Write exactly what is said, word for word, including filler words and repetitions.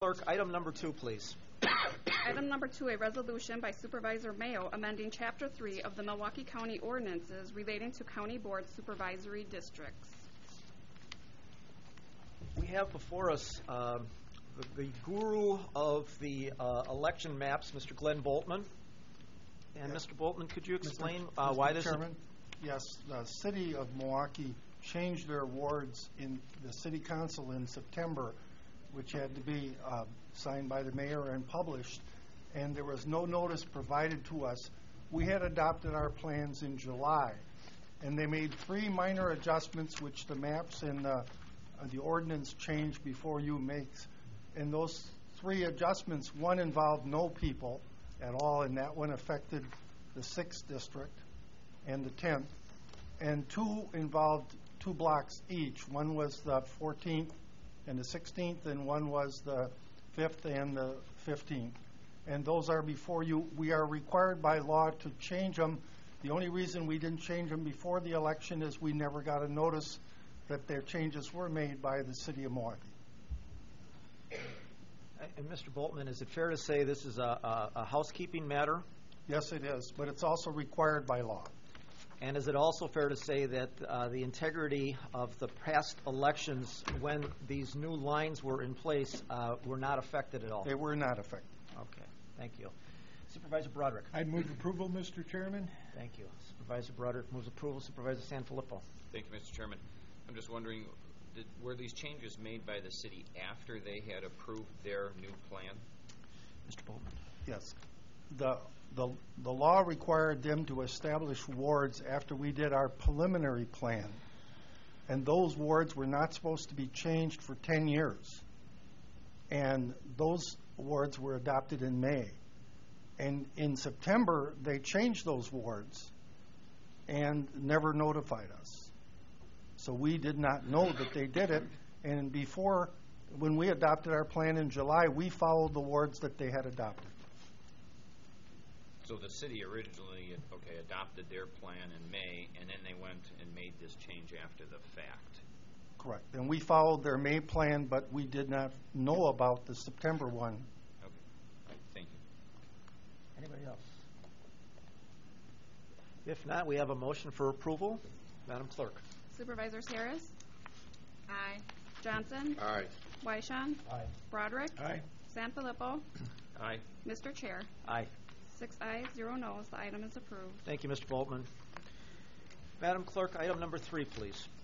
Clerk, item number two, please. Item number two, a resolution by Supervisor Mayo amending Chapter three of the Milwaukee County Ordinances relating to County Board Supervisory Districts. We have before us uh, the, the guru of the uh, election maps, Mister Glenn Boltman. And Yes. Mister Boltman, could you explain Mister uh, why Mister this? Chairman, yes, the city of Milwaukee changed their wards in the city council in September, which had to be uh, signed by the mayor and published, and there was no notice provided to us. We had adopted our plans in July, and they made three minor adjustments, which the maps and the, uh, the ordinance changed before you makes. And those three adjustments, one involved no people at all, and that one affected the sixth district and the tenth, and two involved two blocks each. One was the fourteenth and the sixteenth, and one was the fifth and the fifteenth. And those are before you. We are required by law to change them. The only reason we didn't change them before the election is we never got a notice that their changes were made by the city of Milwaukee. And Mister Boltman, is it fair to say this is a, a, a housekeeping matter? Yes, it is, but it's also required by law. And is it also fair to say that uh, the integrity of the past elections, when these new lines were in place, uh, were not affected at all? They were not affected. Okay, thank you. Supervisor Broderick. I'd move approval, Mister Chairman. Thank you. Supervisor Broderick moves approval. Supervisor Sanfilippo. Thank you, Mister Chairman. I'm just wondering, did, were these changes made by the city after they had approved their new plan? Mister Boltman. Yes. The, the, the law required them to establish wards after we did our preliminary plan. And those wards were not supposed to be changed for ten years. And those wards were adopted in May. And in September, they changed those wards and never notified us. So we did not know that they did it. And before, when we adopted our plan in July, we followed the wards that they had adopted. So the city originally, okay, adopted their plan in May, and then they went and made this change after the fact. Correct. And we followed their May plan, but we did not know about the September one. Okay. All right. Thank you. Anybody else? If not, we have a motion for approval. Madam Clerk. Supervisors Harris? Aye. Johnson? Aye. Wyshan? Aye. Broderick? Aye. Sanfilippo? Aye. Mister Chair? Aye. Six ayes, zero noes. The item is approved. Thank you, Mister Boltman. Madam Clerk, item number three, please.